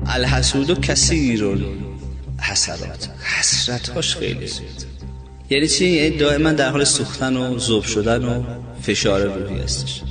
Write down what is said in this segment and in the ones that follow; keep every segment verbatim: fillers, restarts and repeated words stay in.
الحسود کثیر الحسرات، حسرت‌هاش خیلی زیاد. یعنی چی؟ یعنی دائما در حال سوختن و ذوب شدن و فشار روحی هستش.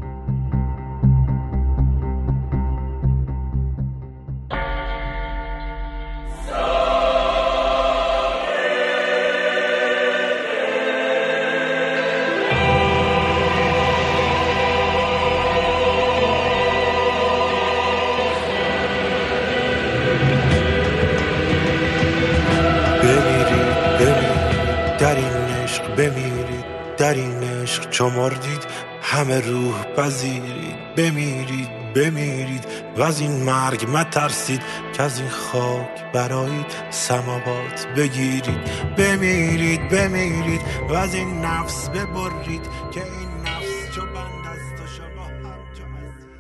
در این عشق بمیرید، در این عشق چو مردید همه روح پذیرید. بمیرید بمیرید و از این مرگ مترسید، که از این خاک برایید سماوات بگیرید. بمیرید بمیرید و از این نفس ببرید، که این نفس چو بند است و شما هم چو اسیر.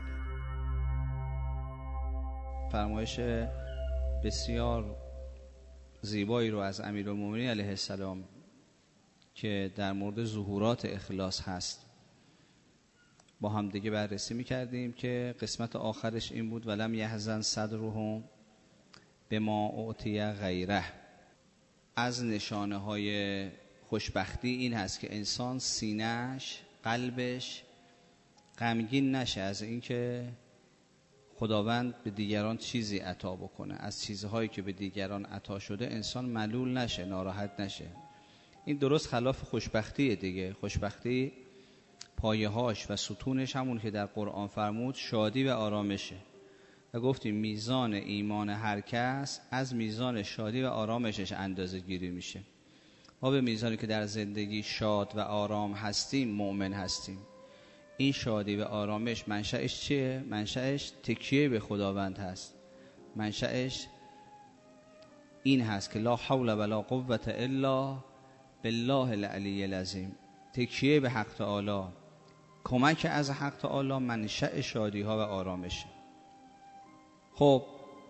فرمایش بسیار زیبایی رو از امیرالمومنین علیه السلام که در مورد ظهورات اخلاص هست با هم دیگه بررسی می‌کردیم که قسمت آخرش این بود: ولم یحزن صدرهم بما اعطی غیره. از نشانه های خوشبختی این هست که انسان سینه‌اش، قلبش غمگین نشه از اینکه خداوند به دیگران چیزی عطا بکنه. از چیزهایی که به دیگران عطا شده انسان ملول نشه، ناراحت نشه. این درست خلاف خوشبختیه دیگه. خوشبختی پایه‌هاش و ستونش همون که در قرآن فرمود شادی و آرامشه، و گفتیم میزان ایمان هر کس از میزان شادی و آرامشش اندازه گیری میشه. ما به میزانی که در زندگی شاد و آرام هستیم مؤمن هستیم. این شادی و آرامش منشأش چیه؟ منشأش تکیه به خداوند هست. منشأش این هست که لا حول ولا قوة الا بالله العلی العظیم. تکیه به حق تعالی، کمک از حق تعالی منشأ شادی ها و آرامشه. خب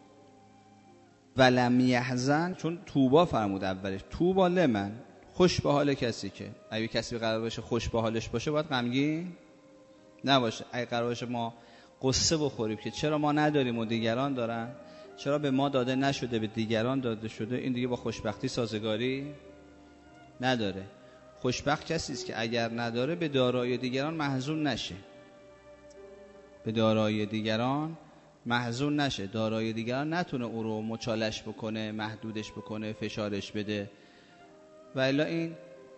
ولم یحزن، چون توبا فرمود اولش، توبا لمن، خوش به حال کسی که، اگه کسی قرار باشه خوش به حالش باشه باید غمگین نباشه. اگه قرار باشه ما قصه بخوریم که چرا ما نداریم و دیگران دارن، چرا به ما داده نشده به دیگران داده شده، این دیگه با خوشبختی سازگاری نداره. خوشبخت کسی است که اگر نداره به دارایی دیگران محزون نشه، به دارایی دیگران محزون نشه، دارایی دیگران نتونه او رو مچالش بکنه، محدودش بکنه، فشارش بده، و الا این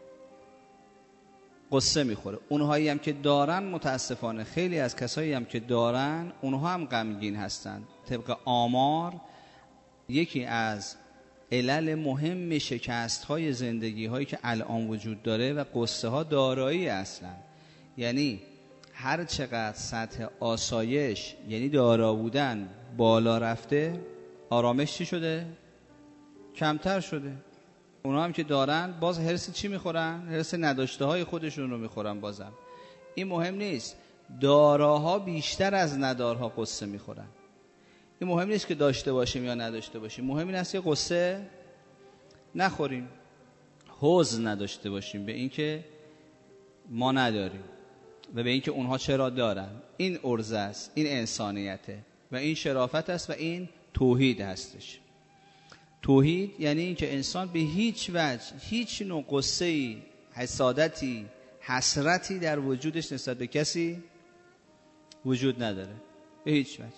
قصه میخوره. اونهایی هم که دارن، متاسفانه خیلی از کسایی هم که دارن اونها هم غمگین هستن. طبق آمار یکی از علل مهم شکست های زندگی هایی که الان وجود داره و قصه ها دارایی اصلا، یعنی هر چقدر سطح آسایش یعنی دارا بودن بالا رفته، آرامش چی شده؟ کمتر شده. اونا هم که دارن باز هرس چی میخورن؟ هرس نداشته های خودشون رو میخورن. بازم این مهم نیست، داراها بیشتر از ندارها قصه میخورن. این مهم نیست که داشته باشیم یا نداشته باشیم، مهم این است که قصه نخوریم، حزن نداشته باشیم به این که ما نداریم و به این که اونها چرا دارن. این عرضه است، این انسانیته و این شرافت است و این توحید هستش. توحید یعنی این که انسان به هیچ وجه هیچ نوع قصه‌ای، حسادتی، حسرتی در وجودش نسبت به کسی وجود نداره، به هیچ وجه،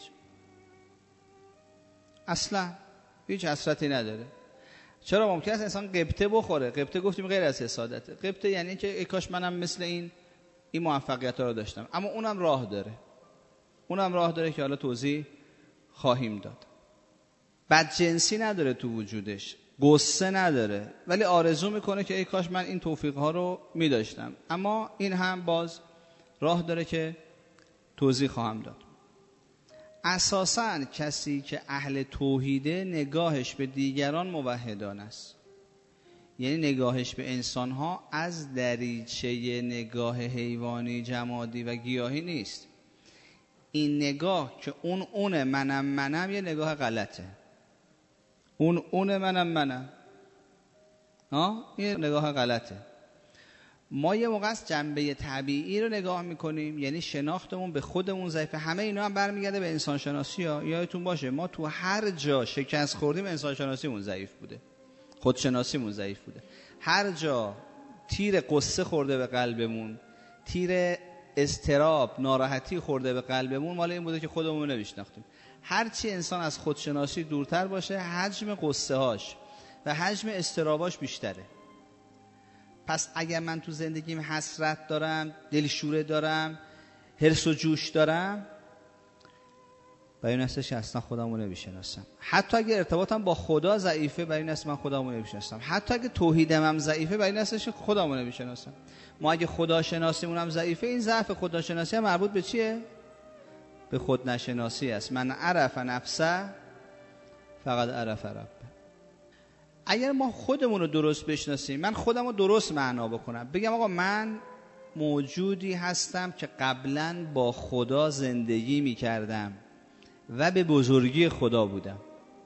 اصلا هیچ حسرتی نداره. چرا ممکن است انسان غبطه بخوره؟ غبطه گفتیم غیر از حسادته. غبطه یعنی که ای کاش منم مثل این این موفقیت ها رو داشتم، اما اونم راه داره، اونم راه داره که حالا توضیح خواهیم داد. بدجنسی نداره تو وجودش، غصه نداره، ولی آرزو میکنه که ای کاش من این توفیق ها رو میداشتم، اما این هم باز راه داره که توضیح خواهم داد. اساساً کسی که اهل توحیده نگاهش به دیگران موحدان است، یعنی نگاهش به انسانها از دریچه نگاه حیوانی، جمادی و گیاهی نیست. این نگاه که اون اونه منم منم یه نگاه غلطه. اون اونه منم منم ها یه نگاه غلطه. ما یه موقع از جنبه طبیعی رو نگاه میکنیم، یعنی شناختمون به خودمون ضعیفه. همه اینا هم برمیگرده به انسان شناسی ها. یادتون باشه ما تو هر جا شکست خوردیم انسان شناسیمون ضعیف بوده، خودشناسیمون ضعیف بوده. هر جا تیر قصه خورده به قلبمون، تیر اضطراب، ناراحتی خورده به قلبمون، مال این بوده که خودمون رو نمیشناختیم. هرچی انسان از خودشناسی دورتر باشه، حجم قصه هاش و حجم اضطراباش بیشتره. پس اگر من تو زندگیم حسرت دارم، دلشوره دارم، حرص و جوش دارم، برای این هستش که اصلا خودمو نمیشناسم. حتی اگر ارتباطم با خدا ضعیفه، برای این هست من خودمو نمیشناسم. حتی اگر توحیدم هم ضعیفه، برای این هستش که خودمو نمیشناسم. ما اگه خداشناسیمون هم ضعیفه، این ضعف خداشناسی هم مربوط به چیه؟ به خود نشناسی است. من عرف نفسه فقط عرف رب. اگر ما خودمون رو درست بشناسیم، من خودم رو درست معنا بکنم، بگم آقا من موجودی هستم که قبلا با خدا زندگی می کردم و به بزرگی خدا بودم.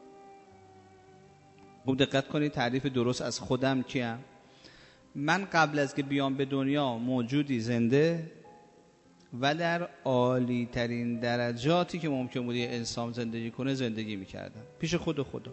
خوب دقت کنید تعریف درست از خودم کیم؟ من قبل از که بیام به دنیا موجودی زنده و در عالی ترین درجاتی که ممکن بود یه انسان زندگی کنه زندگی می کردم پیش خود و خدا.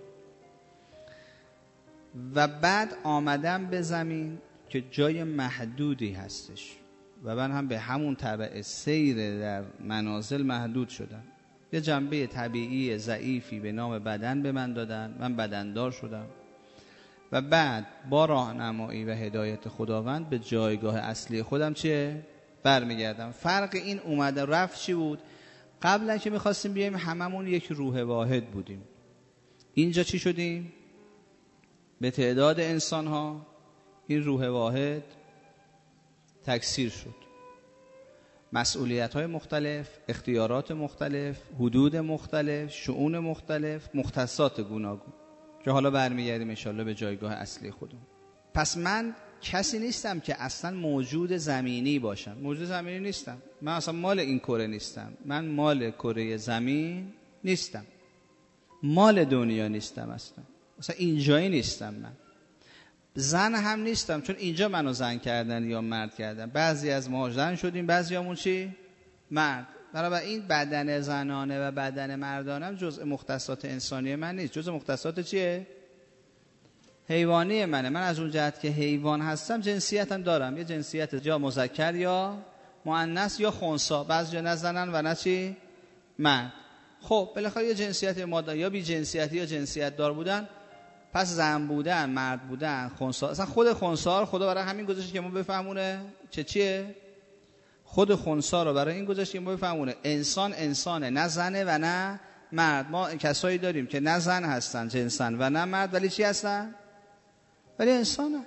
و بعد آمدم به زمین که جای محدودی هستش و من هم به همون طبع سیر در منازل محدود شدم. یه جنبه طبیعی ضعیفی به نام بدن به من دادن، من بدندار شدم و بعد با راهنمایی و هدایت خداوند به جایگاه اصلی خودم چیه؟ برمیگردم. فرق این اومده رفت چی بود؟ قبلا که میخواستیم بیایم هممون یک روح واحد بودیم، اینجا چی شدیم؟ به تعداد انسان ها این روح واحد تکثیر شد. مسئولیت های مختلف، اختیارات مختلف، حدود مختلف، شؤون مختلف، مختصات گوناگون که حالا برمیگردیم انشالله به جایگاه اصلی خودم. پس من کسی نیستم که اصلا موجود زمینی باشم. موجود زمینی نیستم. من اصلا مال این کره نیستم. من مال کره زمین نیستم. مال دنیا نیستم اصلا. اصلا اینجایی نیستم. من زن هم نیستم، چون اینجا منو زن کردن یا مرد کردن. بعضی از ما زن شدیم، بعضی همون چی؟ مرد. برای این بدن زنانه و بدن مردانه هم جزء مختصات انسانی من نیست. جزء مختصات چیه؟ حیوانی منه. من از اون جهت که حیوان هستم جنسیتم دارم. یه جنسیت یا مذکر یا مؤنث یا خنثی. بعضی جا نه زنن و نه چی؟ مرد. خب بالاخره یه جنسیت ماده یا بی جنسیتی یا جنسیت دار بودن، پس زن بودن، مرد بودن، خنثی. اصلا خود خنثی رو خدا برای همین گذاشته که ما بفهمونه چه چیه؟ خود خنثی رو برای این گذاشته که ما بفهمونه انسان انسانه، نه زنه و نه مرد. ما کسایی داریم که نه زن هستن جنسن و نه مرد، ولی چی هستن؟ ولی انسانه.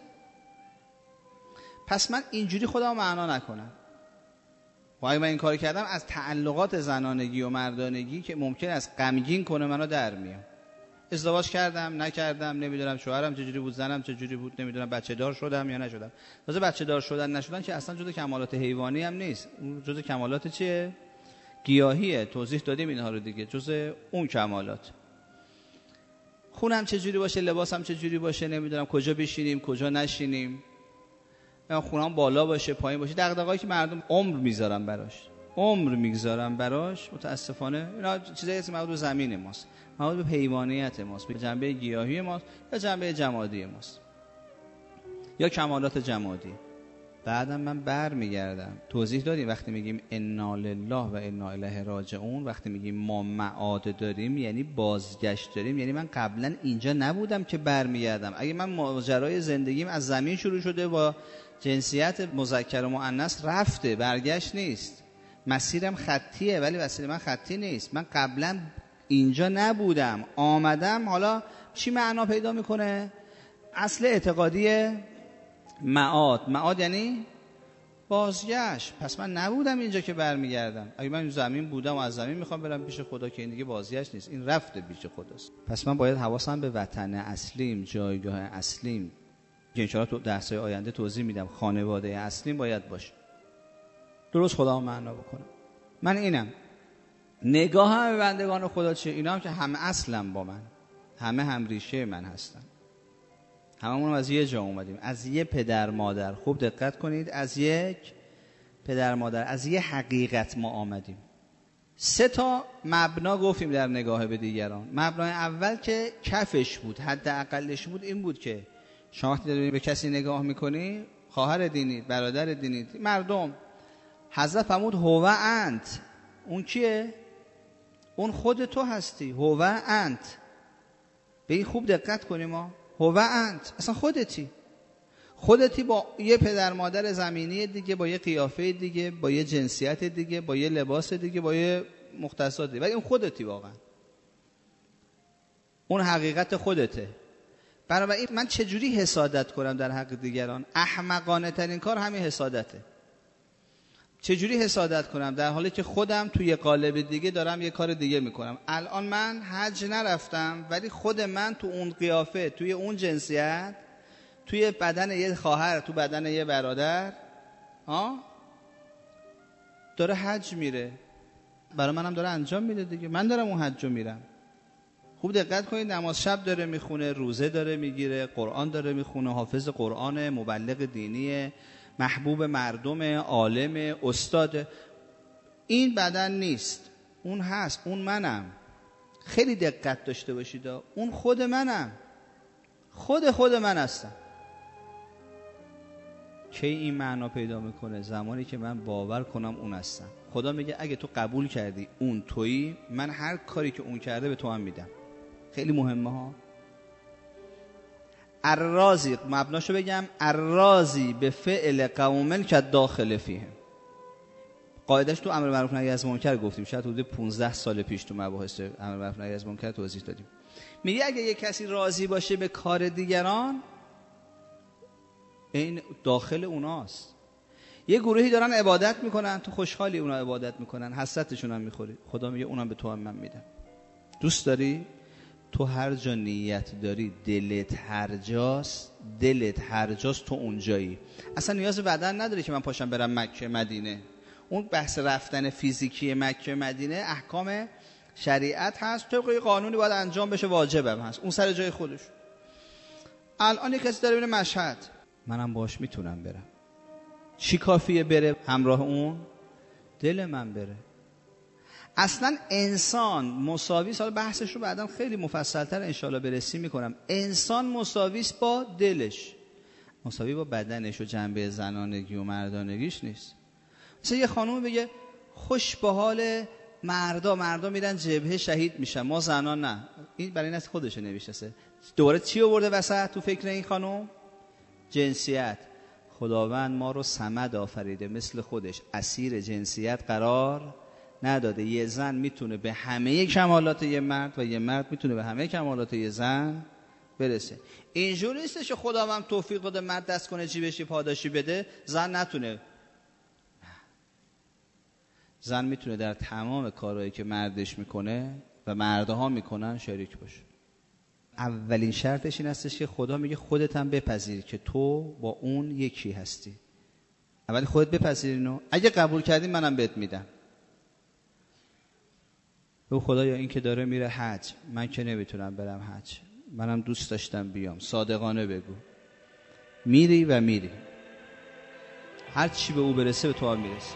پس من اینجوری خودم معنا نکنم. و اگه من این کار کردم از تعلقات زنانگی و مردانگی که ممکن است غمگین کنه منو در میام. ازدواج کردم نکردم نمیدونم، شوهرم چجوری بود، زنم چجوری بود نمیدونم، بچه دار شدم یا نشدم. واسه بچه دار شدن نشدن که اصلا جزء کمالات حیوانی هم نیست، اون جزء کمالات چیه؟ گیاهیه. توضیح دادیم اینها رو دیگه، جزء اون کمالات. خونم چجوری باشه، لباسم چجوری باشه، نمیدونم کجا بشینیم کجا نشینیم، خونم بالا باشه پایین باشه، دغدغه‌ای که مردم عمر میذارن براش عمر میگذارن براش متاسفانه اینا چیزایی هست مربوط به زمین ماست، مربوط به حیوانیت ماست، به جنبه گیاهی ماست یا جنبه جمادی ماست یا کمالات جمادی. بعدم من بر میگردم. توضیح دادیم وقتی میگیم انا لله و انا الیه راجعون، وقتی میگیم ما معاد داریم یعنی بازگشت داریم، یعنی من قبلا اینجا نبودم که بر میگردم. اگه من ماجرای زندگیم از زمین شروع شده با جنسیت مذکر و مؤنث رفته، برگشت نیست. مسیرم خطیه ولی مسیر من خطی نیست. من قبلا اینجا نبودم، آمدم. حالا چی معنا پیدا میکنه؟ اصل اعتقادی معاد. معاد یعنی بازگشت. پس من نبودم اینجا که برمیگردم. اگه من زمین بودم و از زمین میخوام برم پیش خدا که این دیگه بازگشت نیست، این رفته پیش خداست. پس من باید حواسم به وطن اصلیم، جایگاه اصلیم که انشاءالله تو درس‌های آینده توضیح میدم، خانواده اصلیم باید باشه. درست خدا معنا بکنم. من اینم. نگاه هم به بندگان خدا چیه؟ اینا هم که همه اصلم با من، همه هم ریشه من هستن. هممون از یه جا اومدیم، از یه پدر مادر. خوب دقت کنید، از یک پدر مادر، از یه حقیقت ما آمدیم. سه تا مبنا گفتیم در نگاه به دیگران. مبنای اول که کفش بود، حد اقلش بود، این بود که شما وقتی داری به کسی نگاه میکنی، خواهر دینی، برادر دینی، مردم، حضرت فرمود هو انت. اون کیه؟ اون خود تو هستی. هو انت. به این خوب دقت کنیم ما. هو انت، اصلا خودتی. خودتی با یه پدر مادر زمینی دیگه، با یه قیافه دیگه، با یه جنسیت دیگه، با یه لباس دیگه، با یه مختصات دیگه، ولی اون خودتی واقعا. اون حقیقت خودته. بنابراین من چجوری حسادت کنم در حق دیگران؟ احمقانه ترین کار همین حسادته. چجوری حسادت کنم در حالی که خودم توی قالب دیگه دارم یه کار دیگه میکنم؟ الان من حج نرفتم، ولی خود من تو اون قیافه، توی اون جنسیت، توی بدن یه خواهر، تو بدن یه برادر، ها، داره حج میره. برای منم داره انجام میده دیگه. من دارم اون حج رو میرم. خوب دقت کنید، نماز شب داره میخونه، روزه داره میگیره، قرآن داره میخونه، حافظ قرآن، مبلغ دینیه، محبوب مردم، عالم، استاد. این بدن نیست، اون هست، اون منم. خیلی دقت داشته باشید، اون خود منم، خود خود من هستم. کی این معنا پیدا میکنه؟ زمانی که من باور کنم اون هستم. خدا میگه اگه تو قبول کردی اون تویی، من هر کاری که اون کرده به تو هم میدم. خیلی مهمه ها. الرازی، مبناشو بگم، الرازی به فعل قومن که داخل فیهم. قاعدش تو امر معروف نهی از منکر گفتیم، شاید حدود پانزده سال پیش تو مباحث امر معروف نهی از منکر توضیح دادیم. میگه اگه یک کسی راضی باشه به کار دیگران، این داخل اوناست. یه گروهی دارن عبادت میکنن، تو خوشحالی اونا عبادت میکنن، حسرتشون هم میخوری. خدا میگه اونم به تو هم من میدم. دوست داری؟ تو هر جا نیت داری، دلت هر جاست، دلت هر جاست، تو اونجایی. اصلا نیاز به بدن نداری که من پاشم برم مکه مدینه. اون بحث رفتن فیزیکی مکه مدینه احکام شریعت هست، طبق قانونی باید انجام بشه، واجبم هست، اون سر جای خودش. الان یک کسی داره میره مشهد، منم باش میتونم برم. چی کافیه بره همراه اون؟ دل من بره. اصلا انسان مساوی، حالا بحثش رو بعداً خیلی مفصل‌تر انشالله بررسی میکنم. انسان مساویست با دلش، مساوی با بدنش و جنبه زنانگی و مردانگیش نیست. مثلا یه خانوم بگه خوش به حال مردا، مردا میرن جبهه شهید میشن، ما زنان نه. این برای این از خودش نمیشناسه. دوباره چی آورده وسط تو فکر این خانوم؟ جنسیت. خداوند ما رو صمد آفریده، مثل خودش اسیر جنسیت قرار نداده. یه زن میتونه به همه کمالات یه مرد و یه مرد میتونه به همه کمالات یه زن برسه. اینجوری نیستش که خداوند توفیق بده مرد دست کنه جیبش پاداشی بده، زن نتونه. زن میتونه در تمام کارهایی که مردش میکنه و مردها میکنن شریک باشه. اولین شرطش این هستش که خدا میگه خودت هم بپذیر که تو با اون یکی هستی. اولی خودت بپذیر اینو، اگه قبول کردی منم بهت میدم. او خدایا این که داره میره حج، من که نمیتونم برم حج، منم دوست داشتم بیام، صادقانه بگو. میری و میری، هر چی به او برسه به تو هم میرسه.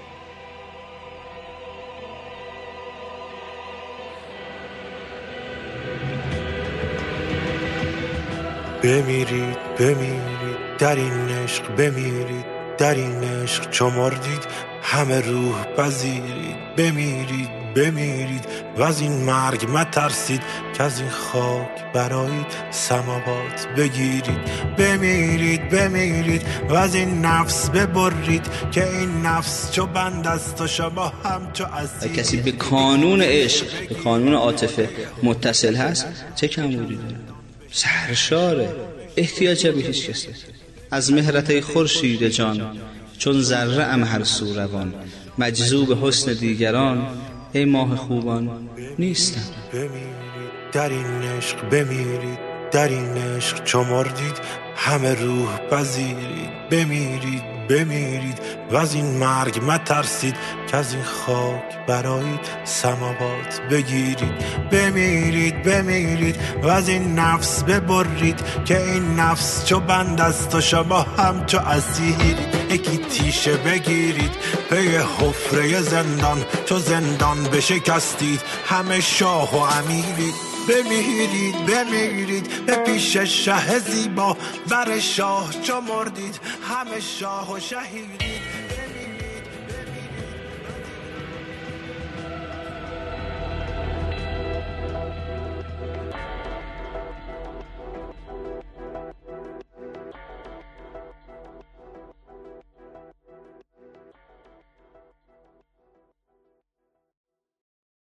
بمیرید بمیرید در این عشق، بمیرید در این عشق چو مردید همه روح پذیرید. بمیرید بمیرید و از این مرگ مترسید که از این خاک برایید سماوات بگیرید. بمیرید بمیرید و از این نفس ببرید که این نفس چو بند است و شما هم چو اسیر. کسی به کانون عشق، به کانون عاطفه متصل هست، چه کمبودی داره؟ سرشاره، احتیاج به هیچ کسی. از مهرت خورشید جان چون ذره ام هر سو روان، مجذوب حسن دیگران ای ماه خوبان نیستم. بمیرید در این عشق، بمیرید در این عشق چو مردید همه روح پذیرید. بمیرید بمیرید و از این مرگ مترسید که از این خاک برای سماوات بگیرید. بمیرید بمیرید و از این نفس ببرید که این نفس چو بند است و شما هم چو اسیرید. یکی تیشه بگیرید پی حفره زندان، چو زندان بشکستید همه شاه و امیرید. بمیرید بمیرید به پیش شه زیبا، بر شاه چو مردید همه شاه و شهیرید.